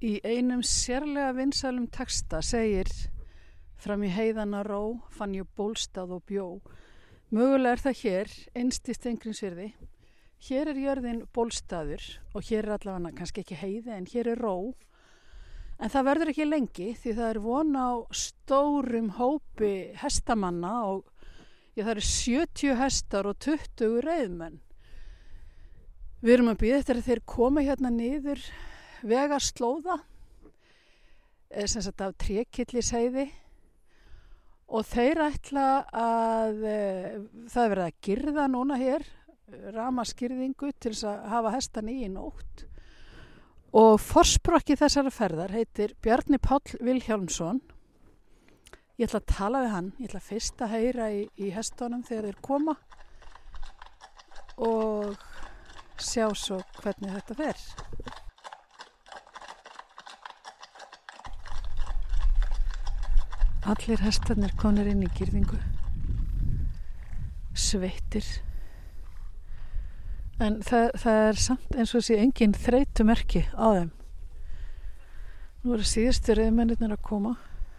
Í einum sérlega vinsælum texta segir: Fram í heiðana ró fann ég bólstað og bjó. Mögulega það hér, innst í Steingrímsfirði. Hér jörðin bólstaður og hér allavega kannski ekki heiði en hér ró. En það verður ekki lengi því það von á stórum hópi hestamanna og það 70 hestar og 20 reiðmenn. Við erum að bíða eftir að þeir koma hérna niður vegarslóða sem sagt af Trékyllisheiði og þeir ætla að það verið að girða núna hér rafmagnsgirðingu til þess að hafa hestan í nótt og forsprokki þessara ferðar heitir Bjarni Páll Vilhjálmsson. Ég ætla að tala við hann, ég ætla fyrst að heyra í hestunum þegar þeir koma og sjá svo hvernig þetta fer. Allir hestarnir komnir inn í girðingu, sveittir, en það samt eins og sé engin þreytumerki á þeim. Nú eru síðustu reiðmennirnir að koma.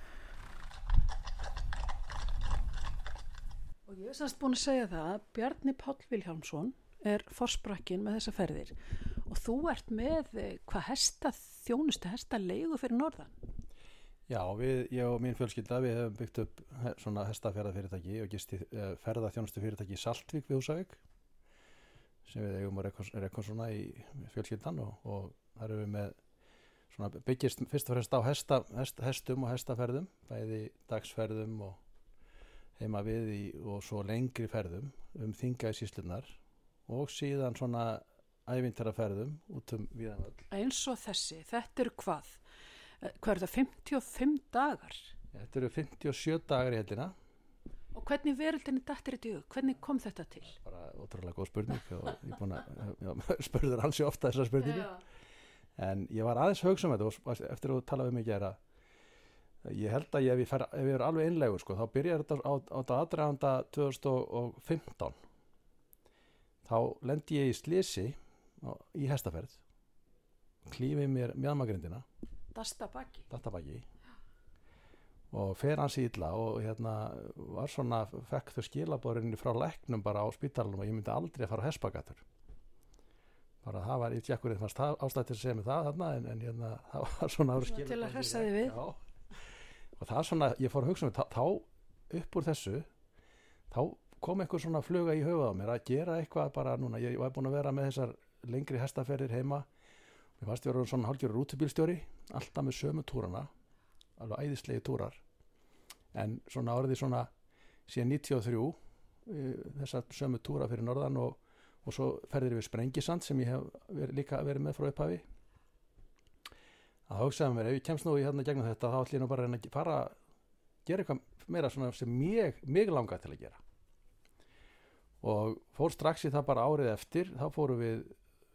Og ég semst búin að segja það að Bjarni Páll Vilhjálmsson forsprakkinn með þessa ferðir og þú ert með þjónustu hestaleigu fyrir norðan. Já, ég og mín fjölskylda, við hefum byggt upp svona hestaferðafyrirtæki og gisti ferðaþjónustufyrirtæki í Saltvík við Húsavík sem við eigum og rekum svona í fjölskyldan og þar erum við með svona byggist fyrst og fremst á hestum og hestaferðum, bæði dagsferðum og heima við og svo lengri ferðum þinga í sýslurnar og síðan svona ævintýraferðum út víðan völl. Eins og þetta hvað? Hvað það, 55 dagar? Þetta eru 57 dagar í heildina. Og hvernig veröldinni dattir þetta í hug? Hvernig kom þetta til? Bara ótrúlega góð spurning og ég er búin að spurður hansi ofta þessar spurningu. En ég var aðeins hugsa um þetta og eftir að tala við mig gera. Ég held að ef ég er alveg einlegur sko, þá byrjar þetta á aðdraganda 2015. Þá lendi ég í slysi í hestaferð, klífi mér mjaðmagrindina. Dastabaki og fer hans illa og var svona fekk þau skilaboðinni frá læknum bara á spítalanum og ég myndi aldrei að fara á hestbakatur bara það var í tjekkurinn fannst ástæð til að segja mig það þarna en það var svona til að hressa þig við. Já. Og það svona ég fór að hugsa þá upp úr þessu þá kom einhver svona fluga í höfuð á mér að gera eitthvað bara núna ég var búin að vera með þessar lengri hestaferðir heima. Mér fannst ég verið svona hálfgerður rútubílstjóri, alltaf með sömu túrana, alveg æðislegi túrar. En svona orðið svona síðan 93, þessar sömu túra fyrir norðan og svo ferðir við Sprengisand sem ég hef líka verið með frá upphafi. Að hugsaði mér, ef ég kemst nú í gegnum þetta, þá ætlum ég nú bara að fara að gera eitthvað meira svona sem mig langar til að gera. Og fór strax í það bara árið eftir, þá fórum við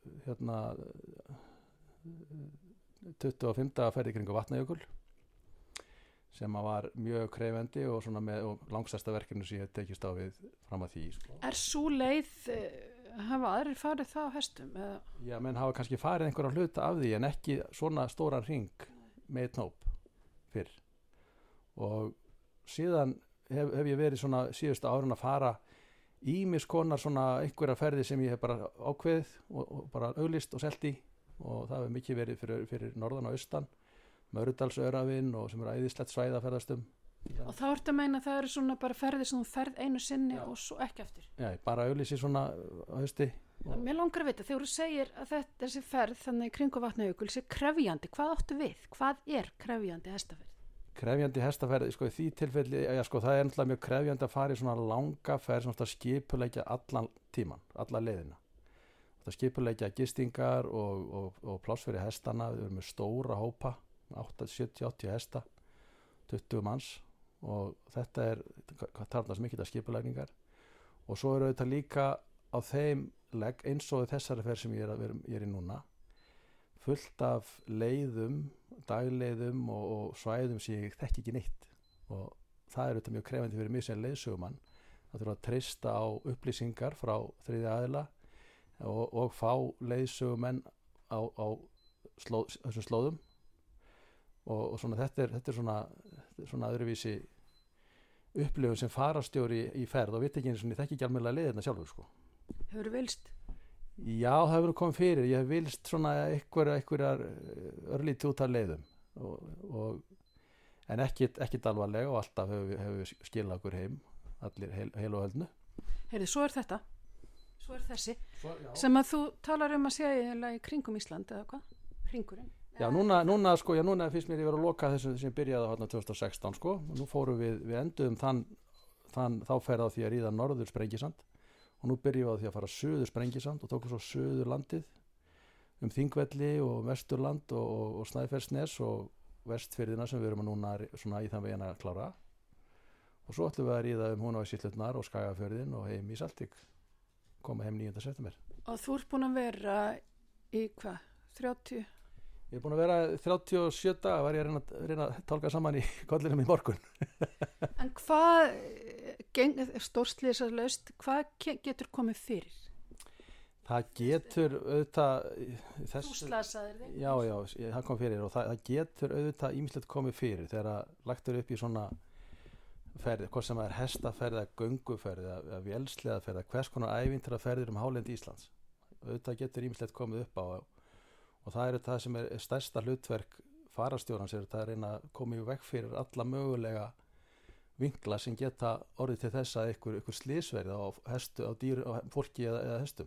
25. ferði kringu Vatnajökul sem var mjög krefendi og svona og langstærsta verkefni sem ég hef tekist á við fram að því sko. Sú leið hafa aðrir farið það á hestum? Eða? Já, menn hafa kannski farið einhverja hluta af því en ekki svona stóran hring með einn hóp fyrr og síðan hef ég verið svona síðustu árun að fara ýmis konar svona einhverja ferði sem ég hef bara ákveðið og bara auglýst og selt í og það hefur mikið verið fyrir norðan og austan Mörudalsöravinn og sem æðislegt svæði að ferðast Og þá ertu að meina að það eru svona bara ferðir sem þú ferð einu sinni og svo ekki eftir Já, bara auglýsi svona á hausti Mér langar að vita, þegar þú segir að þessi ferð þannig kringu Vatnajökul sé krefjandi, hvað áttu við? Hvað krefjandi hestaferð? Krefjandi hestaferð, sko í því tilfelli það náttúrulega mjög krefjandi að fara í svona langa ferð sem skipuleggja allan tíman, alla leiðina það skipuleggja gistingar og pláss fyrir hestana við erum með stóra hópa 70-80 hesta 20 manns og þetta tarnast mikið af skipulegningar og svo eru þetta líka á þeim legg eins og þessari ferð sem ég er í núna fullt af leiðum, dagleiðum og svæðum sem ég þekki ekki neitt og það er auðvitað mjög krefandi fyrir mig sem leiðsögumann að þurfa að treysta á upplýsingar frá þriðja aðila og fá leiðsögumenn á þessum slóðum og svona þetta er svona öðruvísi upplifun sem farastjóri í ferð og veit ekki eins og ég þekki ekki almennilega leiðina sjálfur sko. Hefur vilst? Já, það hefur komið fyrir. Ég hef vilst svona einhverjar örlítið út af leiðum en ekkit alvarlega og alltaf hefur skilað okkur heim allir heil og höldnu. Heyrðu, svo er þetta. Svo er þessi. Sem að þú talar að segja í kringum Ísland eða hvað? Hringurinn. Já, núna finnst mér ég vera að loka þessu sem byrjaði á 2016 sko. Nú fórum við enduðum þá ferð á því að ríða norður Sprengisand og nú byrjum við á því að fara suður Sprengisand og tókum svo suður landið Þingvelli og Vesturland og Snæfellsnes og Vestfirðina sem við erum núna svona í þann veginn að klára og svo ætlum við að ríða Húnavatnssýslurnar og Skagafjörðinn og heim í Saltvík, koma heim 9. september. Og þú ert búin að vera í hvað? 30? Ég er búin að vera 37 daga, var ég að reyna að tálka saman í kollinum í morgun. En hvað, stórslýsarlaust, hvað getur komið fyrir? Það getur auðvitað... Þú slasaðir þig? Já, það kom fyrir og það getur auðvitað ýmislegt komið fyrir þegar lagt upp í svona ferð, hvort sem er hestaferð eða gönguferð eða vélsleðaferð eða hvers konar ævintýraferðir hálendi Íslands. Auðvitað getur ýmislegt komið upp á og það er það sem er stærsta hlutverk farastjórans er það að reyna að koma í veg fyrir alla mögulega vinkla sem geta orðið til þess að ykkur slysverði á dýr, á fólki eða hestum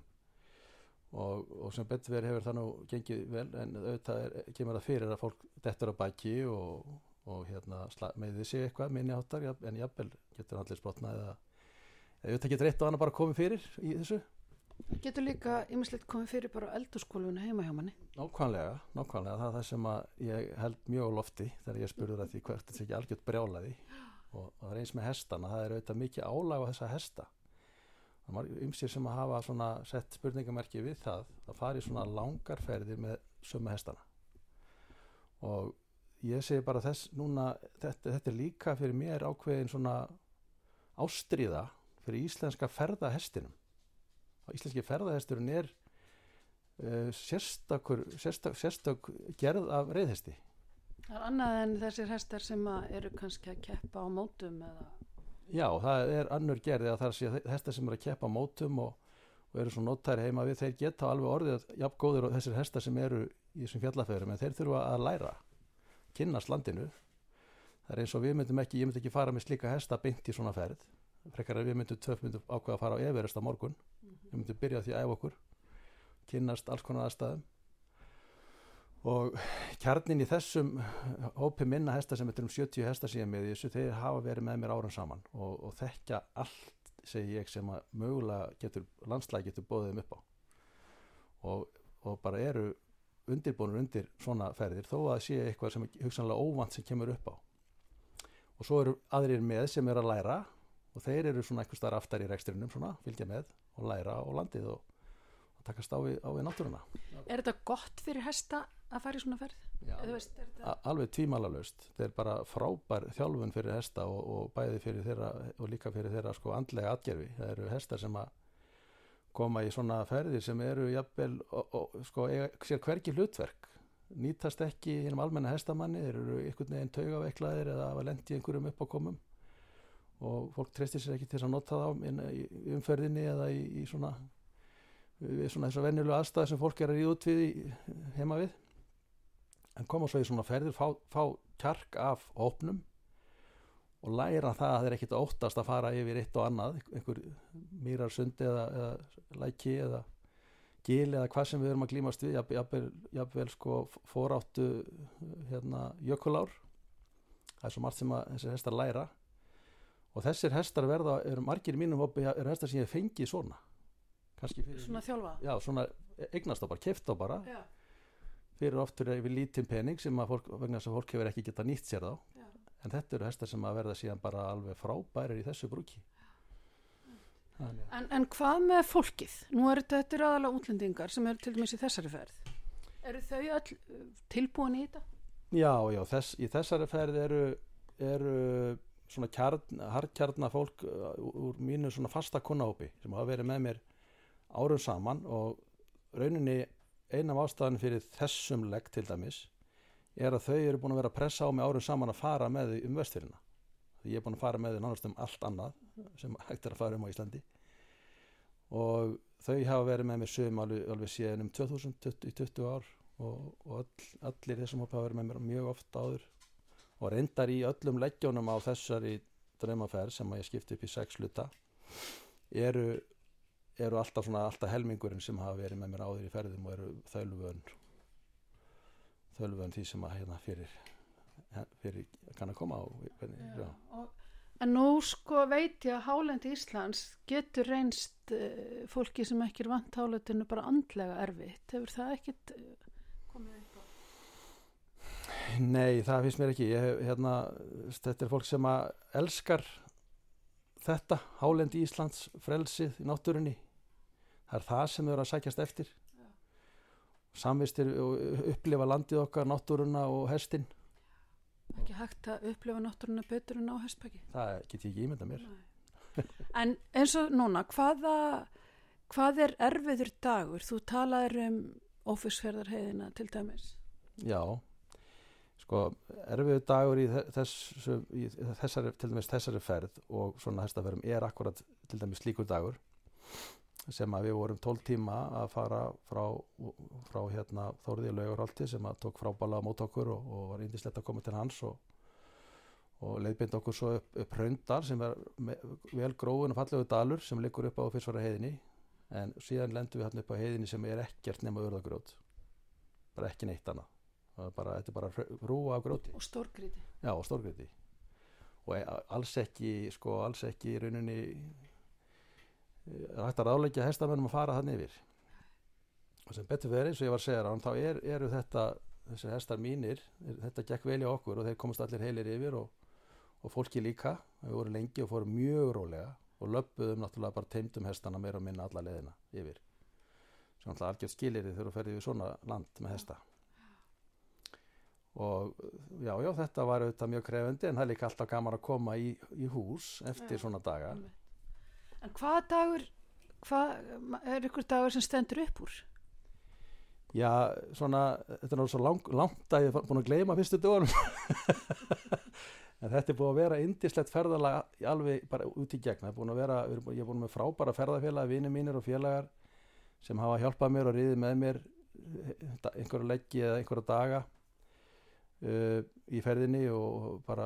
og sem betur verið hefur það nú gengið vel en auðvitað kemur það fyrir að fólk dettur á baki og meiði sig eitthvað minni háttar en jafnvel getur allir sprotnað eða auðvitað getur eitt og annað bara komið fyrir í þessu. Getur líka ýmislegt komið fyrir bara á eldhúskólfinu heima hjá manni? Nákvæmlega, það er það sem að ég held mjög á lofti þegar ég spurður að því hvert þetta ekki algjört brjálaði og það er eins með hestana, það er auðvitað mikið álag á þessa hesta. Það er ýmsir sem að hafa svona sett spurningamerki við það að fara í svona langar ferðir með sömu hestana. Og ég segi bara þetta er líka fyrir mér ákveðin svona ástríða fyrir íslenska ferðahestinum. Íslenski ferðahesturinn er sérstök gerð af reiðhesti. Það er annað en þessir hestar sem eru kannski að keppa á mótum eða? Já, það er annur gerð eða það er hestar sem eru að keppa á mótum og eru svo nóttæri heima við, þeir geta alveg orðið jafn góðir og þessir hestar sem eru í þessum fjallaferðum en þeir þurfa að læra, kynnast landinu. Það er eins og ég myndi ekki fara með slíka hesta beint í svona ferð. Frekar að við myndum ákveða að fara á Everest á morgun. Við myndum byrja því að æfa okkur, kynnast alls konar aðstæðum og kjarnin í þessum hópi minna hesta sem þetta 70 hesta síðan með þessu, þeir hafa verið með mér árum saman og þekkja allt, segi ég, sem að mögulega landslagi getur boðið upp á og bara eru undirbúnir undir svona ferðir þó að sé eitthvað sem hugsanlega óvant sem kemur upp á og svo eru aðrir með sem eru að læra og þeir eru svona eitthvað starf aftar í rekstrinum svona, fylgja með og læra á landið og takast á við náttúruna. Er þetta gott fyrir hesta að fara í svona ferð? Já, alveg tvímælalaust. Þetta er bara frábær þjálfun fyrir hesta og bæði fyrir þeirra og líka fyrir þeirra sko andlega atgerfi. Það eru hestar sem að koma í svona ferðir sem eru jafnvel sko sér hvergi hlutverk. Nýtast ekki hinum almenna hestamanni, þeir eru einhvern veginn taugaveiklaðir eða hafa lent í einhverjum uppákomum og fólk treystir sér ekki til að nota þá í umferðinni eða í svona þessar venjulegu aðstæður sem fólk er að ríða út við heima við en koma svo í svona ferðir fá kjark af hópnum og læra það að það er ekkit að óttast að fara yfir eitt og annað einhver mýrarsundi eða læki eða gil eða hvað sem við erum að glímast við jafnvel sko foráttu jökulár það er svo margt sem að þessir hestar læra og þessir hestar eru margir í mínum hópi eru hestar sem ég fengið svona svona þjálfa? Já, svona eignast á bara, keypt á bara fyrir oftur yfir lítinn pening sem að vegna þess að fólk hefur ekki getað nýtt sér þá en þetta eru hestar sem að verða síðan bara alveg frábærir í þessu brúki. En hvað með fólkið? Nú þetta eru aðalega útlendingar sem eru til dæmis í þessari ferð. Eru þau öll tilbúin í þetta? Já, í þessari ferð eru svona harðkjarna fólk úr mínu svona fasta kunnahópi sem hafa verið með mér árum saman og rauninni ein af ástæðan fyrir þessum legg til dæmis er að þau eru búin að vera að pressa á mig árum saman að fara með þau Vestfirðina. Ég er búin að fara með þau nánast allt annað sem hægt að fara á Íslandi og þau hafa verið með mér sum alveg síðan 20 ár og allir þessum hópi hafa verið með mér mjög oft áður og reyndar í öllum leggjónum á þessari draumaferð sem ég skipti upp í 6 hluta eru alltaf helmingurinn sem hafa verið með mér áður í ferðum og eru þölvön því sem að fyrir kann að koma á. En nú veit ég að hálendi Íslands getur reynst fólki sem ekki vant hálendinu bara andlega erfitt. Hefur það ekkit komið upp á? Nei, það finnst mér ekki. Þetta fólk sem að elskar þetta, hálendi Íslands, frelsið í náttúrunni. Það það sem þau eru að sækjast eftir. Samvistir og upplifa landið okkar, náttúruna og hestinn. Ekki hægt að upplifa náttúruna betur en á hestbaki? Það get ég ekki ímynda mér. En eins og núna, hvað er erfiður dagur? Þú talaðir Ófeigsfjarðarheiðina til dæmis. Já, erfiður dagur í þessari ferð og svona hestaferðum er akkurat til dæmis slíkur dagur sem að við vorum 12 tíma að fara frá Þórði Laugarholti sem að tók frábælega mót okkur og var yndislegt að koma til hans og leiðbeindi okkur svo upp Hraundal sem er vel gróin og fallegu dalur sem liggur upp á Ófeigsfjarðarheiðinni en síðan lendum við upp á heiðinni sem er ekkert nema urðagrjót, bara ekki neitt annað. Þetta er bara rúa af grjóti. Og stórgrýti. Já, og stórgrýti. Og alls ekki í rauninni hægt að ráðleggja hestamönnum að fara þannig yfir. Og sem betur verið, eins og ég var að segja þá eru þessi hestar mínir, þetta gekk vel í okkur og þeir komast allir heilir yfir og fólki líka. Við vorum lengi og fórum mjög rólega og löbbuðum náttúrulega bara teymdum hestana meira og minna alla leiðina yfir. Svo náttúrulega algjört skilyrði þegar þú ferð yfir svona land með hesta. Og já, þetta var auðvitað mjög krefandi en það er líka alltaf gaman að koma í hús eftir svona daga. En hvað er ykkur dagur sem stendur upp úr? Já, þetta er náttúrulega svo langt að ég er búin að gleyma fyrstu dögunum. En þetta er búin að vera yndislegt ferðalag alveg bara út í gegn. Ég er búin með frábæra ferðafélag, vinir mínir og félagar sem hafa hjálpað mér og riðið með mér einhverja leggi eða einhverja daga í ferðinni og bara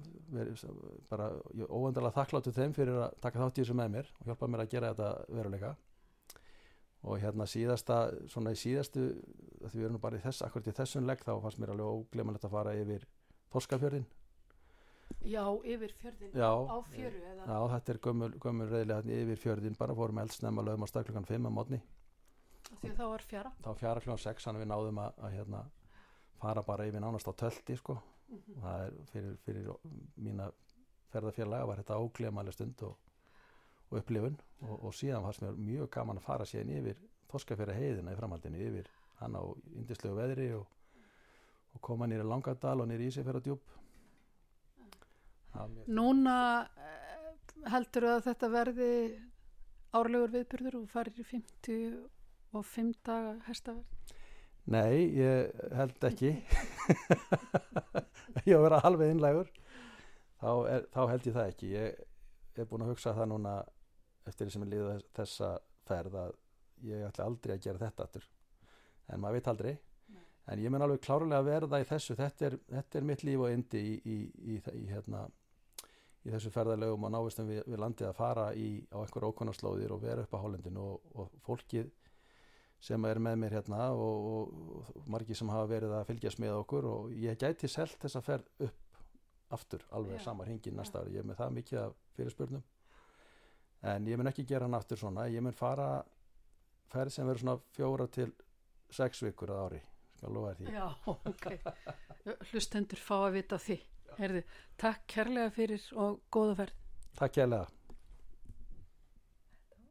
óendanlega þakkláttur þeim fyrir að taka þátt í þessu með mér og hjálpa mér að gera þetta veruleika. Og síðastu, því við erum bara akkurat í þessum legg, þá fannst mér alveg ógleymanlegt að fara yfir Þorskafjörðinn. Já, yfir fjörðinn, á fjöru eða? Já, þetta er gömul reiðilega yfir fjörðinn, bara fórum eldsnemma lögum á stað klukkan 5 á morgni. Því þá var fjara? Þá fjara klukkan 6, þannig við náðum að fara bara yfir nánast á tölti og það er fyrir mína ferðafélaga var þetta ógleymanleg stund og upplifun og síðan fannst mér mjög gaman að fara síðan yfir Þorskafjarðarheiðina í framhaldinu yfir hann á yndislegu veðri og koma niður í Langadal og niður í Ísafjarðardjúp. Núna heldur að þetta verði árlegur viðburður og farir í 55 daga hestaferð? Nei, ég held ekki. Ég að vera alveg innlægur þá held ég það ekki. Ég er búin að hugsa það núna eftir því sem ég líða þessa ferð að ég ætla aldrei að gera þetta aftur en maður veit aldrei. En ég mun alveg klárlega verða í þessu. Þetta er mitt líf og yndi í þessu ferðalögum og návistum við landið að fara á einhverja ókunnaslóðir og vera upp á hálendinu og fólkið sem er með mér og margir sem hafa verið að fylgjast með okkur og ég gæti selt þessa ferð upp aftur alveg sama hringinn næsta ári. Ég er með það mikið af fyrirspurnum en ég mun ekki gera hann aftur svona. Ég mun fara ferð sem verður svona 4 til 6 vikur að ári. Skal lofa því. Já, ok. Hlustendur fá að vita því. Heyrðu, takk kærlega fyrir og góða ferð. Takk kærlega.